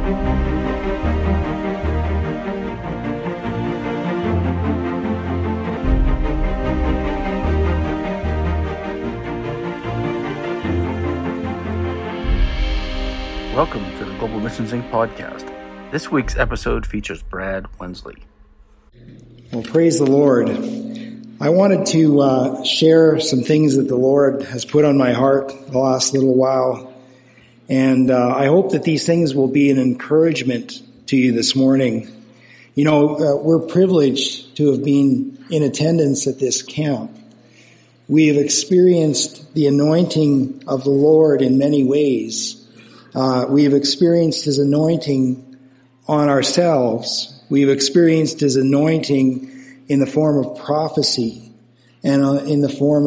Welcome to the Global Missions Inc. podcast. This week's episode features Brad Wensley. Well, praise the Lord. I wanted to share some things that the Lord has put on my heart the last little while. And I hope that these things will be an encouragement to you this morning. You know, we're privileged to have been in attendance at this camp. We have experienced the anointing of the Lord in many ways. We have experienced His anointing on ourselves. We've experienced His anointing in the form of prophecy and in the form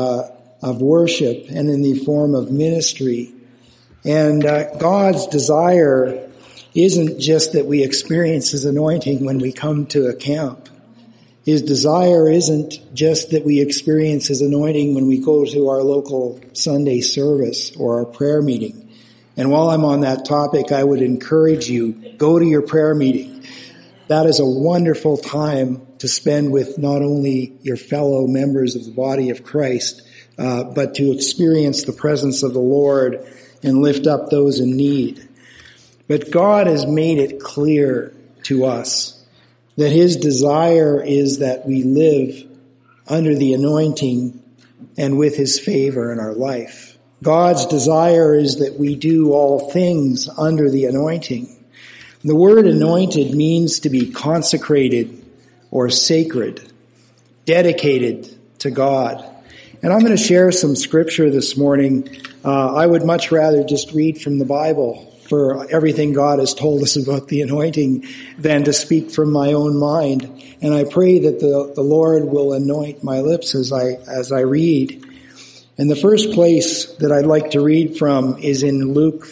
of worship and in the form of ministry. And God's desire isn't just that we experience His anointing when we come to a camp. His desire isn't just that we experience His anointing when we go to our local Sunday service or our prayer meeting. And while I'm on that topic, I would encourage you, go to your prayer meeting. That is a wonderful time to spend with not only your fellow members of the body of Christ, but to experience the presence of the Lord and lift up those in need. But God has made it clear to us that His desire is that we live under the anointing and with His favor in our life. God's desire is that we do all things under the anointing. The word anointed means to be consecrated or sacred, dedicated to God. And I'm going to share some scripture this morning. I would much rather just read from the Bible for everything God has told us about the anointing than to speak from my own mind. And I pray that the Lord will anoint my lips as I read. And the first place that I'd like to read from is in Luke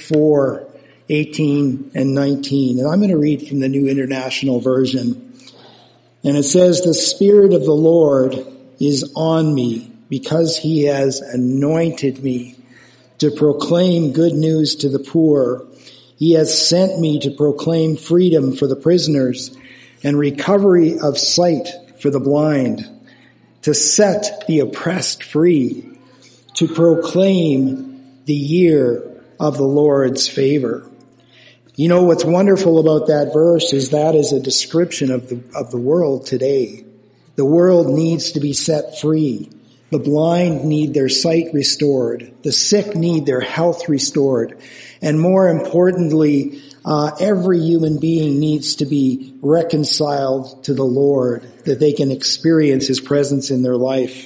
4:18 and 19. And I'm going to read from the New International Version. And it says, "The Spirit of the Lord is on me because He has anointed me to proclaim good news to the poor. He has sent me to proclaim freedom for the prisoners and recovery of sight for the blind, to set the oppressed free, to proclaim the year of the Lord's favor." You know, what's wonderful about that verse is that is a description of the world today. The world needs to be set free. The blind need their sight restored. The sick need their health restored. And more importantly, every human being needs to be reconciled to the Lord, that they can experience His presence in their life.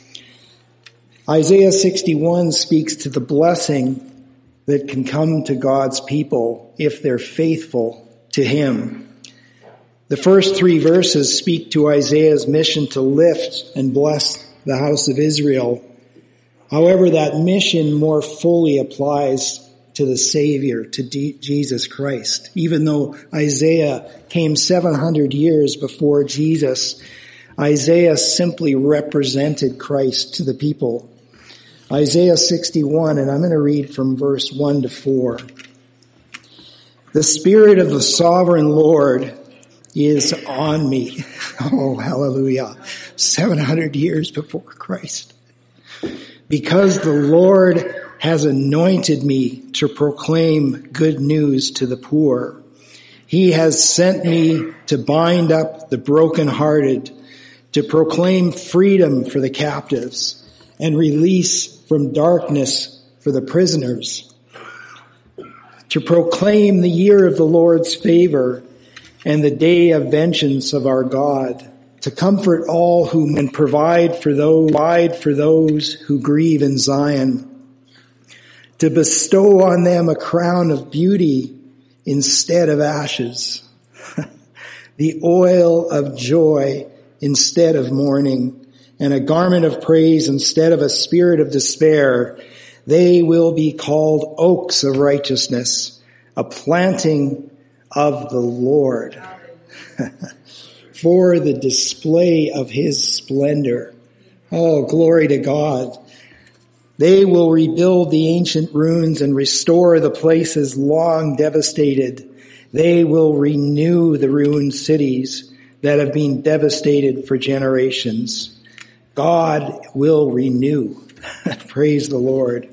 Isaiah 61 speaks to the blessing that can come to God's people if they're faithful to Him. The first 3 verses speak to Isaiah's mission to lift and bless the house of Israel. However, that mission more fully applies to the Savior, to Jesus Christ. Even though Isaiah came 700 years before Jesus, Isaiah simply represented Christ to the people. Isaiah 61, and I'm going to read from verse 1 to 4. "The Spirit of the Sovereign Lord is on me." Oh, hallelujah. 700 years before Christ. "Because the Lord has anointed me to proclaim good news to the poor. He has sent me to bind up the brokenhearted, to proclaim freedom for the captives, and release from darkness for the prisoners, to proclaim the year of the Lord's favor and the day of vengeance of our God, to comfort all who and provide for those who grieve in Zion, to bestow on them a crown of beauty instead of ashes, the oil of joy instead of mourning, and a garment of praise instead of a spirit of despair. They will be called oaks of righteousness, a planting of the Lord, for the display of His splendor." Oh, glory to God. They will rebuild the ancient ruins and restore the places long devastated. They will renew the ruined cities that have been devastated for generations. God will renew. Praise the Lord.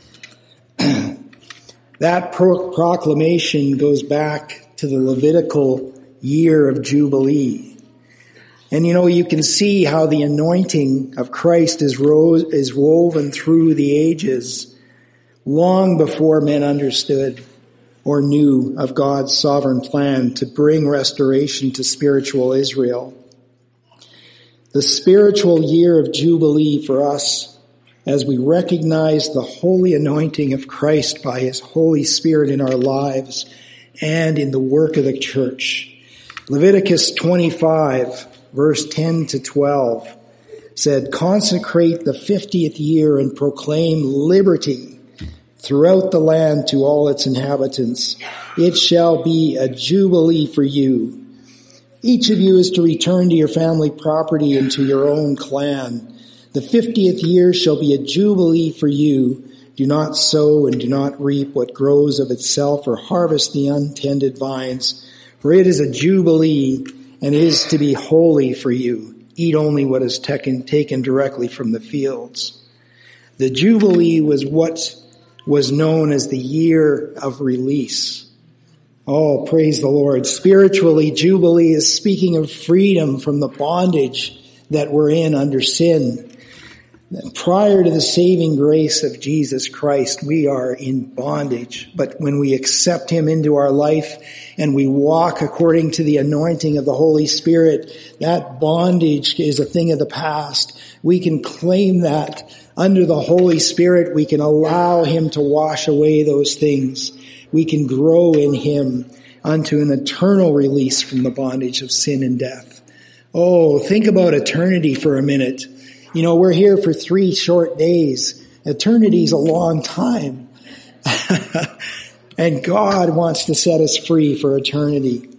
That proclamation goes back to the Levitical year of Jubilee. And you can see how the anointing of Christ is woven through the ages long before men understood or knew of God's sovereign plan to bring restoration to spiritual Israel. The spiritual year of Jubilee for us, as we recognize the holy anointing of Christ by His Holy Spirit in our lives and in the work of the church. Leviticus 25, verse 10 to 12 said, "Consecrate the 50th year and proclaim liberty throughout the land to all its inhabitants. It shall be a jubilee for you. Each of you is to return to your family property and to your own clan. The 50th year shall be a jubilee for you. Do not sow and do not reap what grows of itself or harvest the untended vines, for it is a jubilee and is to be holy for you. Eat only what is taken directly from the fields." The jubilee was what was known as the year of release. Oh, praise the Lord. Spiritually, Jubilee is speaking of freedom from the bondage that we're in under sin. Prior to the saving grace of Jesus Christ, we are in bondage. But when we accept Him into our life and we walk according to the anointing of the Holy Spirit, that bondage is a thing of the past. We can claim that under the Holy Spirit. We can allow Him to wash away those things. We can grow in Him unto an eternal release from the bondage of sin and death. Oh, think about eternity for a minute. We're here for 3 short days. Eternity's a long time. And God wants to set us free for eternity.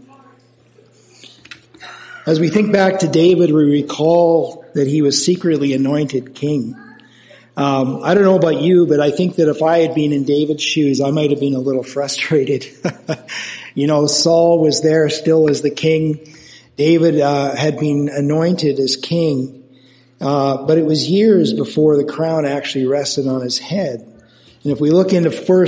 As we think back to David, we recall that he was secretly anointed king. I don't know about you, but I think that if I had been in David's shoes, I might have been a little frustrated. Saul was there still as the king. David had been anointed as king. But it was years before the crown actually rested on his head. And if we look into 1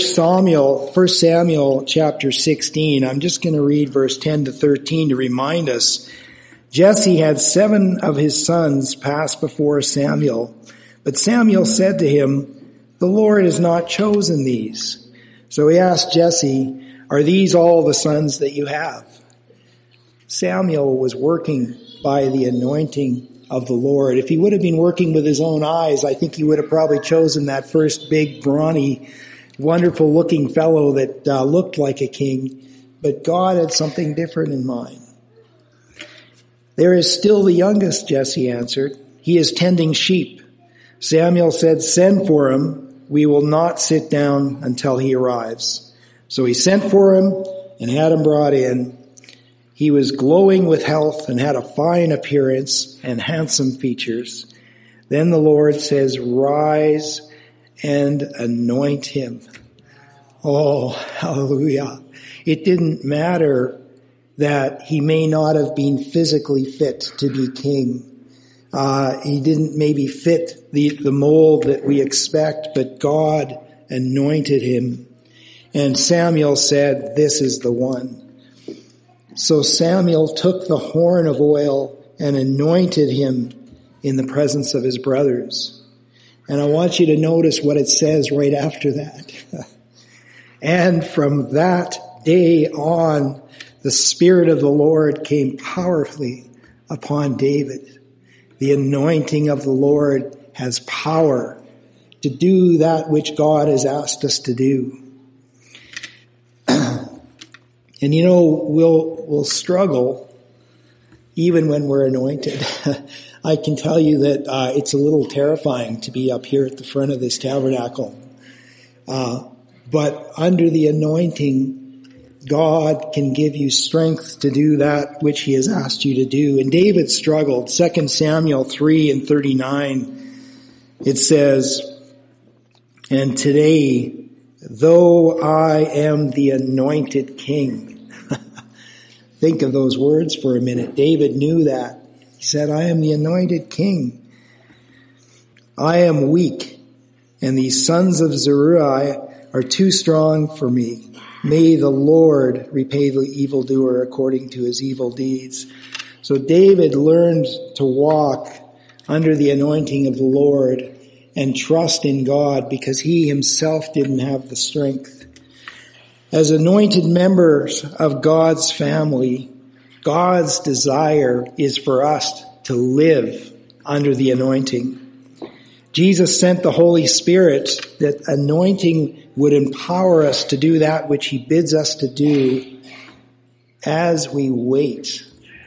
Samuel chapter 16, I'm just going to read verse 10 to 13 to remind us. Jesse had 7 of his sons pass before Samuel. But Samuel said to him, "The Lord has not chosen these." So he asked Jesse, "Are these all the sons that you have?" Samuel was working by the anointing of the Lord. If he would have been working with his own eyes, I think he would have probably chosen that first big, brawny, wonderful looking fellow that looked like a king. But God had something different in mind. "There is still the youngest," Jesse answered. "He is tending sheep." Samuel said, "Send for him. We will not sit down until he arrives." So he sent for him and had him brought in. He was glowing with health and had a fine appearance and handsome features. Then the Lord says, "Rise and anoint him." Oh, hallelujah. It didn't matter that he may not have been physically fit to be king. He didn't maybe fit the mold that we expect, but God anointed him. And Samuel said, "This is the one." So Samuel took the horn of oil and anointed him in the presence of his brothers. And I want you to notice what it says right after that. "And from that day on, the Spirit of the Lord came powerfully upon David." The anointing of the Lord has power to do that which God has asked us to do. And we'll struggle even when we're anointed. I can tell you that it's a little terrifying to be up here at the front of this tabernacle. But under the anointing, God can give you strength to do that which He has asked you to do. And David struggled. 2 Samuel 3:39, it says, And today, though I am the anointed king. Think of those words for a minute. David knew that. He said, I am the anointed king. I am weak, and these sons of Zeruiah are too strong for me. May the Lord repay the evildoer according to his evil deeds. So David learned to walk under the anointing of the Lord and trust in God because he himself didn't have the strength. As anointed members of God's family, God's desire is for us to live under the anointing. Jesus sent the Holy Spirit that anointing would empower us to do that which he bids us to do as we wait,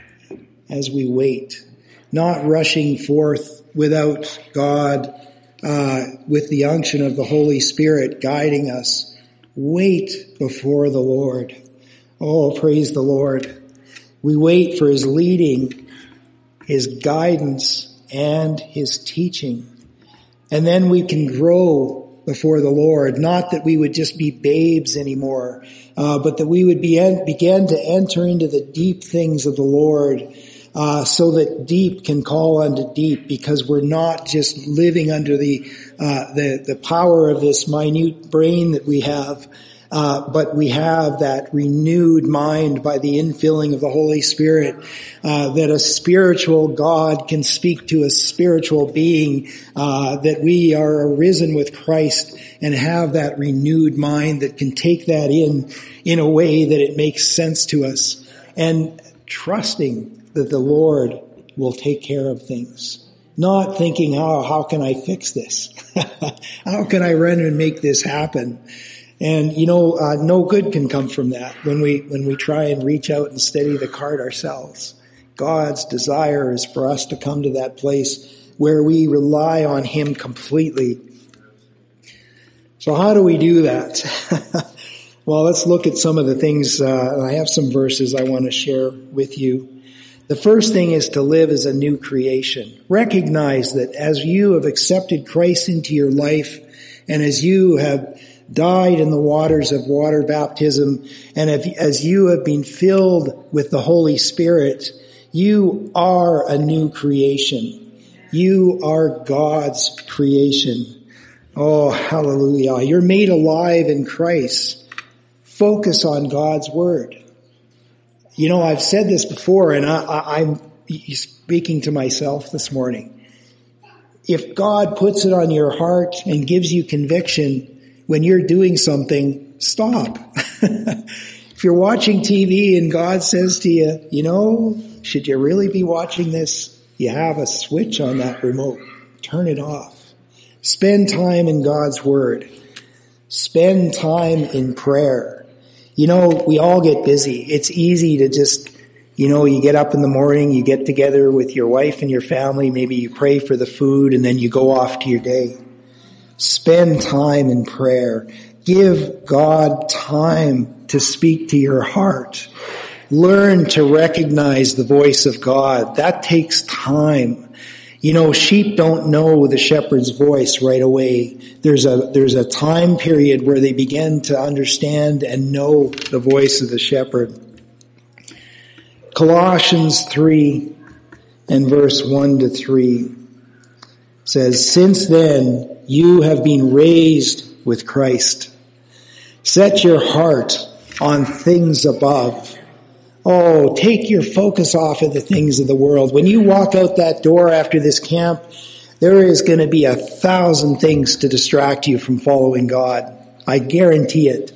not rushing forth without God, with the unction of the Holy Spirit guiding us. Wait before the Lord. Oh, praise the Lord. We wait for his leading, his guidance, and his teaching. And then we can grow before the Lord. Not that we would just be babes anymore, but that we would begin to enter into the deep things of the Lord, so that deep can call unto deep, because we're not just living under the power of this minute brain that we have, but we have that renewed mind by the infilling of the Holy Spirit, that a spiritual God can speak to a spiritual being, that we are arisen with Christ and have that renewed mind that can take that in a way that it makes sense to us, and trusting that the Lord will take care of things. Not thinking, how can I fix this? How can I run and make this happen? And no good can come from that when we try and reach out and steady the cart ourselves. God's desire is for us to come to that place where we rely on him completely. So how do we do that? Well, let's look at some of the things. I have some verses I want to share with you. The first thing is to live as a new creation. Recognize that as you have accepted Christ into your life, and as you have died in the waters of water baptism, and as you have been filled with the Holy Spirit, you are a new creation. You are God's creation. Oh, hallelujah. You're made alive in Christ. Focus on God's word. I've said this before, and I'm speaking to myself this morning. If God puts it on your heart and gives you conviction when you're doing something, stop. If you're watching TV and God says to you, should you really be watching this? You have a switch on that remote. Turn it off. Spend time in God's word. Spend time in prayer. We all get busy. It's easy to just, you get up in the morning, you get together with your wife and your family, maybe you pray for the food, and then you go off to your day. Spend time in prayer. Give God time to speak to your heart. Learn to recognize the voice of God. That takes time. Sheep don't know the shepherd's voice right away. There's a time period where they begin to understand and know the voice of the shepherd. Colossians 3 and verse 1-3 says, "Since then you have been raised with Christ. Set your heart on things above." Oh, take your focus off of the things of the world. When you walk out that door after this camp, there is going to be 1,000 things to distract you from following God. I guarantee it.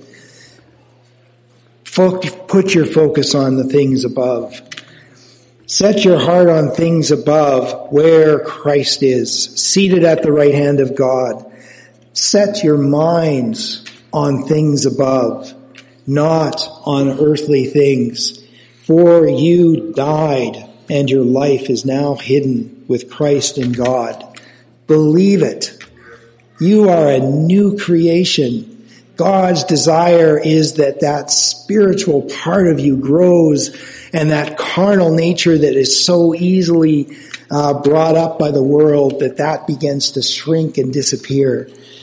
Put your focus on the things above. Set your heart on things above where Christ is, seated at the right hand of God. Set your minds on things above, not on earthly things. For you died, and your life is now hidden with Christ in God. Believe it. You are a new creation. God's desire is that spiritual part of you grows, and that carnal nature that is so easily brought up by the world, that begins to shrink and disappear.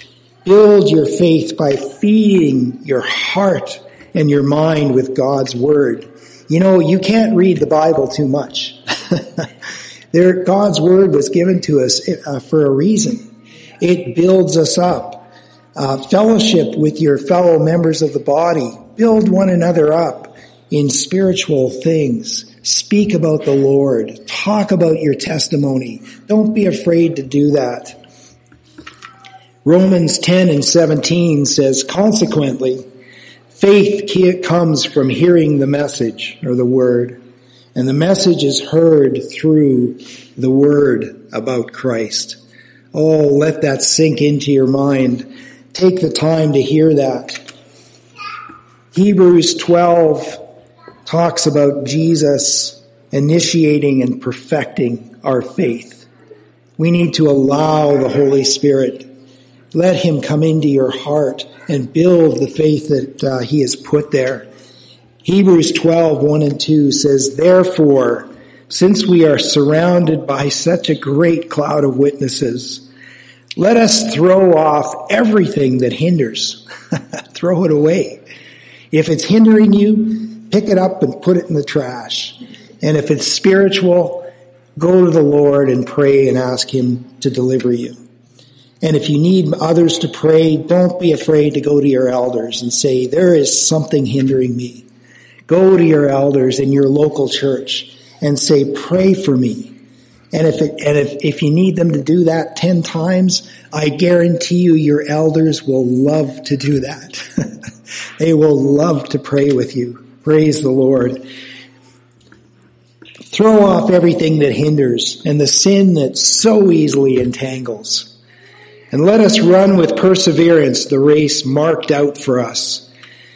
Build your faith by feeding your heart and your mind with God's word. You know, you can't read the Bible too much. God's word was given to us for a reason. It builds us up. Fellowship with your fellow members of the body. Build one another up in spiritual things. Speak about the Lord. Talk about your testimony. Don't be afraid to do that. Romans 10:17 says, consequently, faith comes from hearing the message or the word, and the message is heard through the word about Christ. Oh, let that sink into your mind. Take the time to hear that. Hebrews 12 talks about Jesus initiating and perfecting our faith. We need to allow the Holy Spirit. Let him come into your heart and build the faith that he has put there. Hebrews 12:1-2 says, therefore, since we are surrounded by such a great cloud of witnesses, let us throw off everything that hinders. Throw it away. If it's hindering you, pick it up and put it in the trash. And if it's spiritual, go to the Lord and pray and ask him to deliver you. And if you need others to pray, don't be afraid to go to your elders and say, there is something hindering me. Go to your elders in your local church and say, pray for me. And if you need them to do that 10 times, I guarantee you your elders will love to do that. They will love to pray with you. Praise the Lord. Throw off everything that hinders and the sin that so easily entangles. And let us run with perseverance the race marked out for us,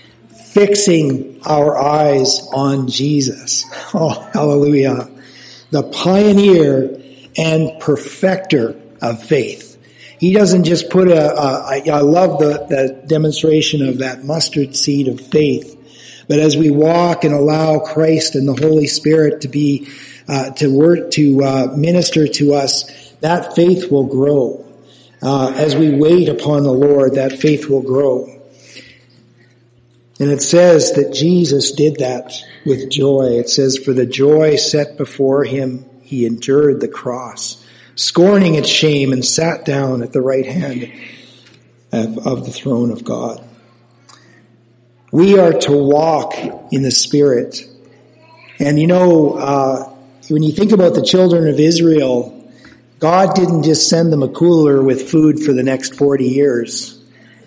fixing our eyes on Jesus. Oh, hallelujah. The pioneer and perfecter of faith. He doesn't just put I love the demonstration of that mustard seed of faith. But as we walk and allow Christ and the Holy Spirit to be, to minister to us, that faith will grow. As we wait upon the Lord, that faith will grow. And it says that Jesus did that with joy. It says, for the joy set before him, he endured the cross, scorning its shame, and sat down at the right hand of the throne of God. We are to walk in the Spirit. And you know, when you think about the children of Israel, God didn't just send them a cooler with food for the next 40 years.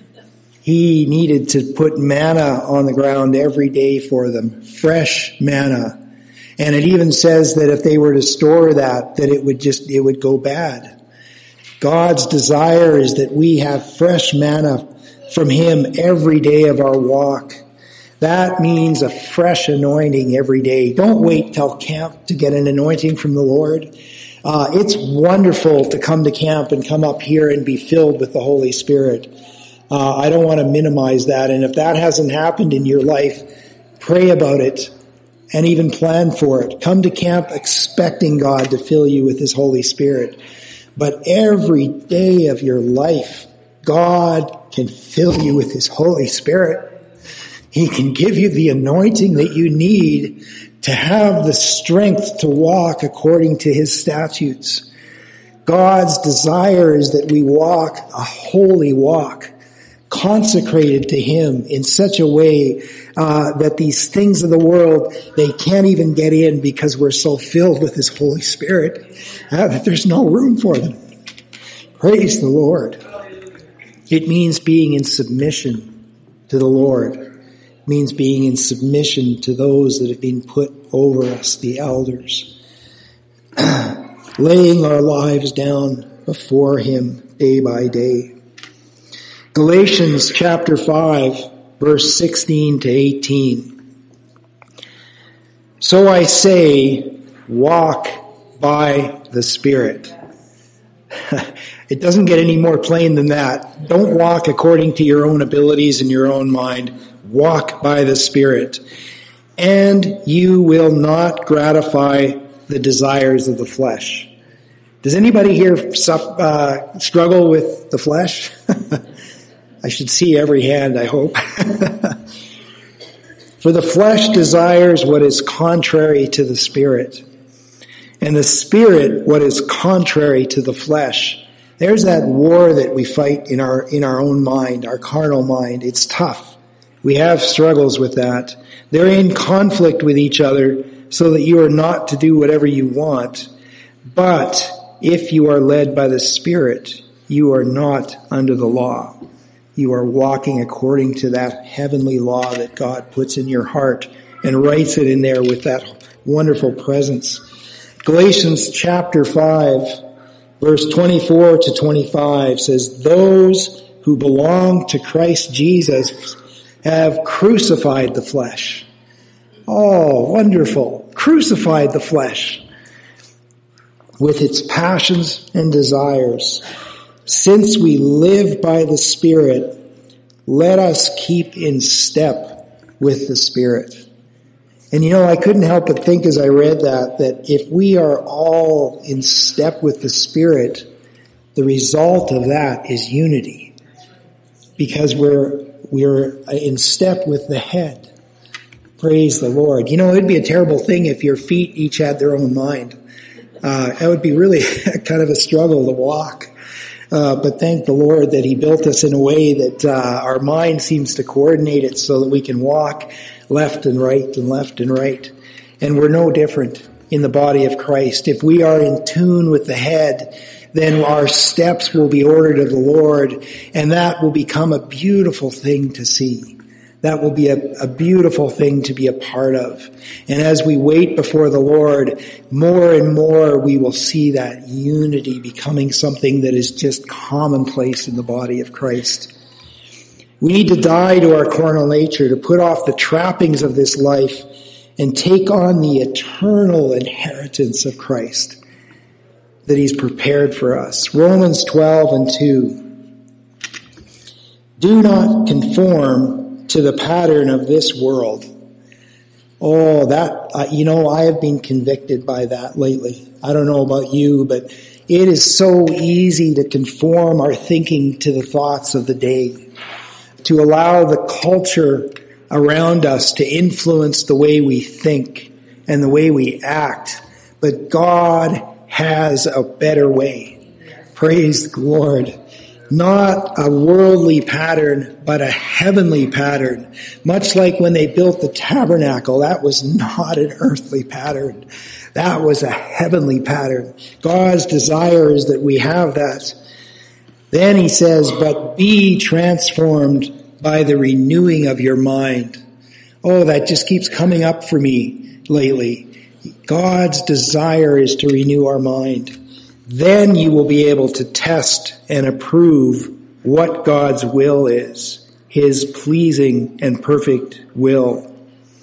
He needed to put manna on the ground every day for them, fresh manna. And it even says that if they were to store that it would go bad. God's desire is that we have fresh manna from him every day of our walk. That means a fresh anointing every day. Don't wait till camp to get an anointing from the Lord. It's wonderful to come to camp and come up here and be filled with the Holy Spirit. I don't want to minimize that. And if that hasn't happened in your life, pray about it and even plan for it. Come to camp expecting God to fill you with his Holy Spirit. But every day of your life, God can fill you with his Holy Spirit. He can give you the anointing that you need to have the strength to walk according to his statutes. God's desire is that we walk a holy walk, consecrated to him in such a way that these things of the world, they can't even get in because we're so filled with his Holy Spirit that there's no room for them. Praise the Lord. It means being in submission to the Lord. It means being in submission to those that have been put over us, the elders. Laying our lives down before him day by day. Galatians chapter 5, verse 16-18. So I say, walk by the Spirit. It doesn't get any more plain than that. Don't walk according to your own abilities and your own mind. Walk by the Spirit. And you will not gratify the desires of the flesh. Does anybody here struggle with the flesh? I should see every hand, I hope. For the flesh desires what is contrary to the Spirit, and the Spirit what is contrary to the flesh. There's that war that we fight in our own mind, our carnal mind. It's tough. We have struggles with that. They're in conflict with each other so that you are not to do whatever you want. But if you are led by the Spirit, you are not under the law. You are walking according to that heavenly law that God puts in your heart and writes it in there with that wonderful presence. Galatians chapter 5, verse 24 to 25 says, those who belong to Christ Jesus have crucified the flesh. Oh, wonderful. Crucified the flesh with its passions and desires. Since we live by the Spirit, let us keep in step with the Spirit. And I couldn't help but think as I read that if we are all in step with the Spirit, the result of that is unity. Because we're in step with the head. Praise the Lord. It'd be a terrible thing if your feet each had their own mind. That would be really kind of a struggle to walk. But thank the Lord that He built us in a way that our mind seems to coordinate it so that we can walk left and right and left and right. And we're no different in the body of Christ. If we are in tune with the head, then our steps will be ordered of the Lord, and that will become a beautiful thing to see. That will be a beautiful thing to be a part of. And as we wait before the Lord, more and more we will see that unity becoming something that is just commonplace in the body of Christ. We need to die to our carnal nature, to put off the trappings of this life and take on the eternal inheritance of Christ that He's prepared for us. Romans 12:2. Do not conform to the pattern of this world. Oh, that, I have been convicted by that lately. I don't know about you, but it is so easy to conform our thinking to the thoughts of the day, to allow the culture around us to influence the way we think and the way we act. But God has a better way. Praise the Lord. Not a worldly pattern, but a heavenly pattern. Much like when they built the tabernacle, that was not an earthly pattern. That was a heavenly pattern. God's desire is that we have that. Then He says, but be transformed by the renewing of your mind. Oh, that just keeps coming up for me lately. God's desire is to renew our mind. Then you will be able to test and approve what God's will is, His pleasing and perfect will.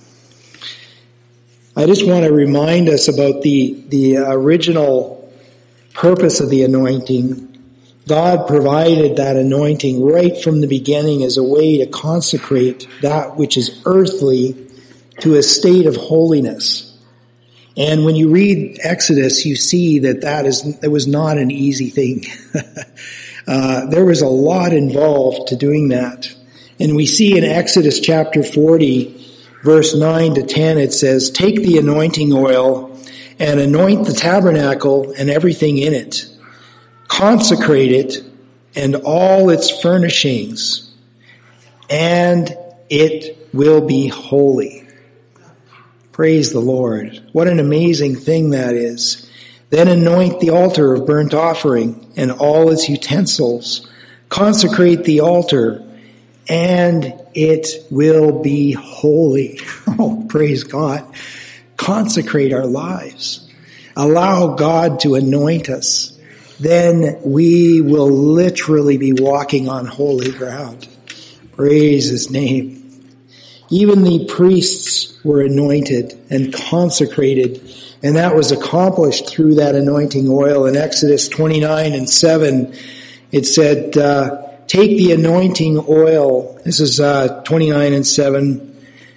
I just want to remind us about the original purpose of the anointing. God provided that anointing right from the beginning as a way to consecrate that which is earthly to a state of holiness. And when you read Exodus, you see that was not an easy thing. There was a lot involved to doing that. And we see in Exodus chapter 40, verse 9 to 10, it says, take the anointing oil and anoint the tabernacle and everything in it. Consecrate it and all its furnishings, and it will be holy. Praise the Lord. What an amazing thing that is. Then anoint the altar of burnt offering and all its utensils. Consecrate the altar, and it will be holy. Oh, praise God. Consecrate our lives. Allow God to anoint us. Then we will literally be walking on holy ground. Praise His name. Even the priests were anointed and consecrated, and that was accomplished through that anointing oil. In Exodus 29:7, it said, take the anointing oil. This is 29:7.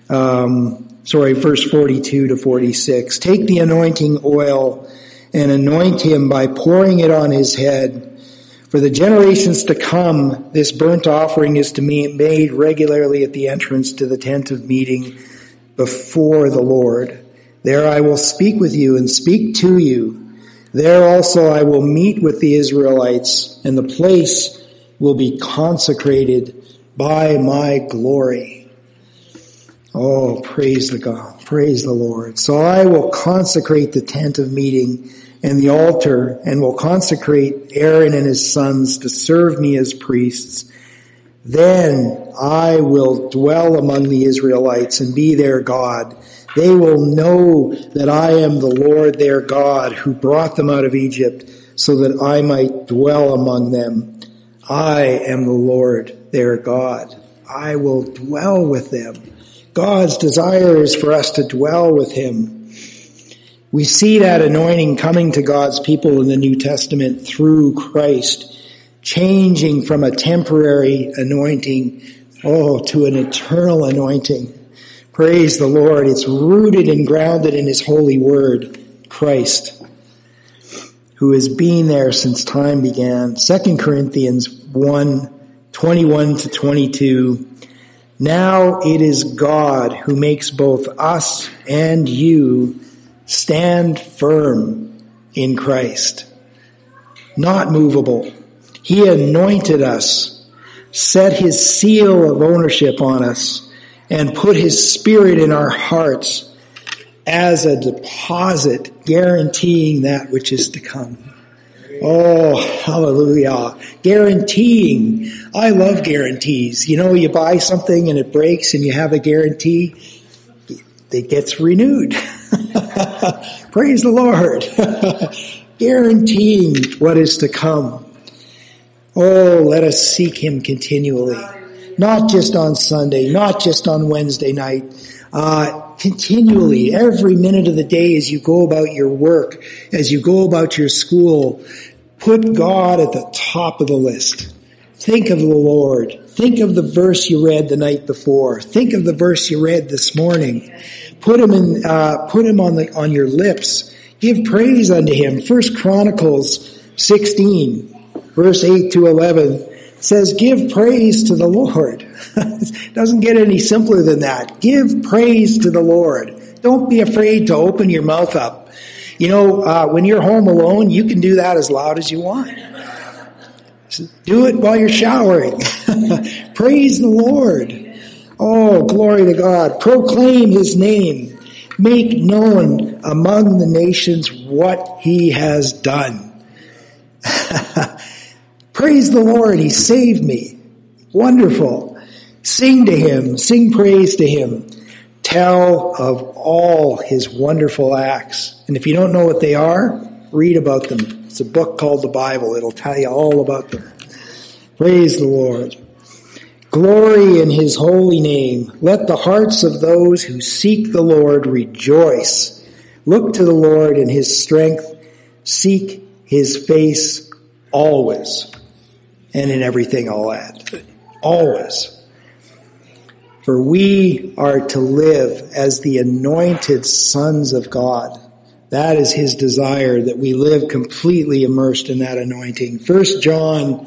Verse 42 to 46. Take the anointing oil and anoint him by pouring it on his head. For the generations to come, this burnt offering is to be made regularly at the entrance to the tent of meeting before the Lord. There I will speak with you and speak to you. There also I will meet with the Israelites, and the place will be consecrated by my glory. Oh, praise the God. Praise the Lord. So I will consecrate the tent of meeting and the altar, and will consecrate Aaron and his sons to serve me as priests. Then I will dwell among the Israelites and be their God. They will know that I am the Lord their God, who brought them out of Egypt, so that I might dwell among them. I am the Lord their God. I will dwell with them. God's desire is for us to dwell with him. We see that anointing coming to God's people in the New Testament through Christ, changing from a temporary anointing, to an eternal anointing. Praise the Lord. It's rooted and grounded in his holy word, Christ, who has been there since time began. 2 Corinthians 1:21-22. Now it is God who makes both us and you stand firm in Christ, not movable. He anointed us, set his seal of ownership on us, and put his Spirit in our hearts as a deposit guaranteeing that which is to come. Oh, hallelujah. Guaranteeing. I love guarantees. You know, you buy something and it breaks and you have a guarantee. It gets renewed. Praise the Lord. Guaranteeing what is to come. Oh, let us seek him continually. Not just on Sunday, not just on Wednesday night. Continually, every minute of the day as you go about your work, as you go about your school, put God at the top of the list. Think of the Lord. Think of the verse you read the night before. Think of the verse you read this morning. Put him on your lips. Give praise unto him. 1 Chronicles 16, verse 8-11 says, give praise to the Lord. It doesn't get any simpler than that. Give praise to the Lord. Don't be afraid to open your mouth up. You know, when you're home alone, you can do that as loud as you want. Do it while you're showering. Praise the Lord. Oh, glory to God. Proclaim his name. Make known among the nations what he has done. Praise the Lord. He saved me. Wonderful. Sing to him. Sing praise to him. Tell of all his wonderful acts. And if you don't know what they are, read about them. It's a book called the Bible. It'll tell you all about them. Praise the Lord. Glory in his holy name. Let the hearts of those who seek the Lord rejoice. Look to the Lord in his strength. Seek his face always. And in everything I'll add. Always. For we are to live as the anointed sons of God. That is his desire, that we live completely immersed in that anointing. 1 John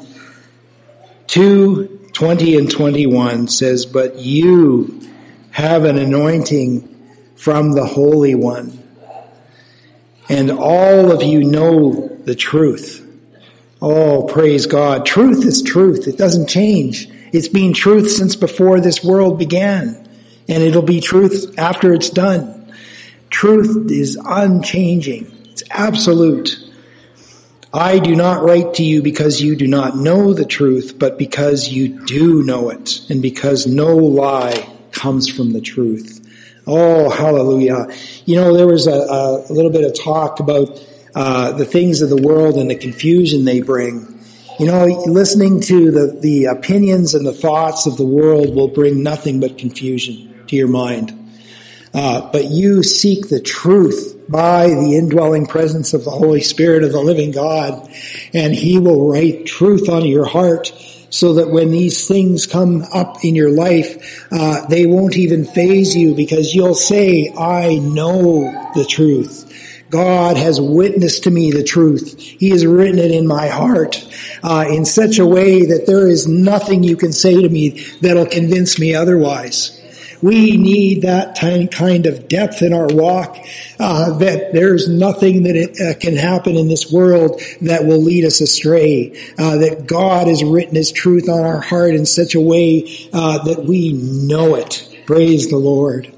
2:20-21 says, but you have an anointing from the Holy One, and all of you know the truth. Oh, praise God. Truth is truth. It doesn't change. It's been truth since before this world began, and it'll be truth after it's done. Truth is unchanging. It's absolute. I do not write to you because you do not know the truth, but because you do know it, and because no lie comes from the truth. Oh, hallelujah. You know, there was a little bit of talk about the things of the world and the confusion they bring. You know, listening to the opinions and the thoughts of the world will bring nothing but confusion to your mind. But you seek the truth by the indwelling presence of the Holy Spirit of the living God, and he will write truth on your heart so that when these things come up in your life, they won't even faze you, because you'll say, I know the truth. God has witnessed to me the truth. He has written it in my heart in such a way that there is nothing you can say to me that'll convince me otherwise. We need that kind of depth in our walk, that there's nothing that can happen in this world that will lead us astray, that God has written His truth on our heart in such a way that we know it. Praise the Lord.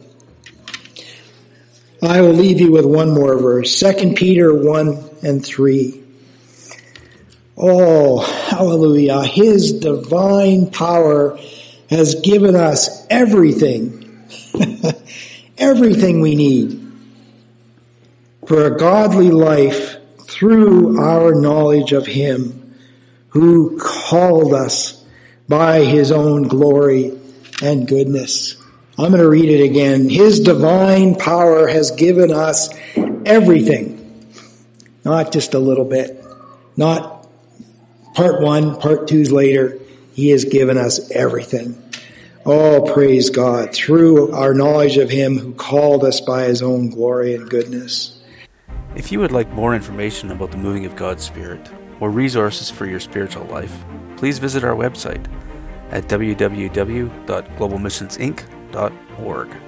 I will leave you with one more verse, 2 Peter 1:3. Oh, hallelujah. His divine power has given us everything, everything we need for a godly life through our knowledge of Him who called us by His own glory and goodness. I'm going to read it again. His divine power has given us everything, not just a little bit, not part 1, part 2's later. He has given us everything. Oh, praise God, through our knowledge of Him who called us by His own glory and goodness. If you would like more information about the moving of God's Spirit or resources for your spiritual life, please visit our website at www.globalmissionsinc.org.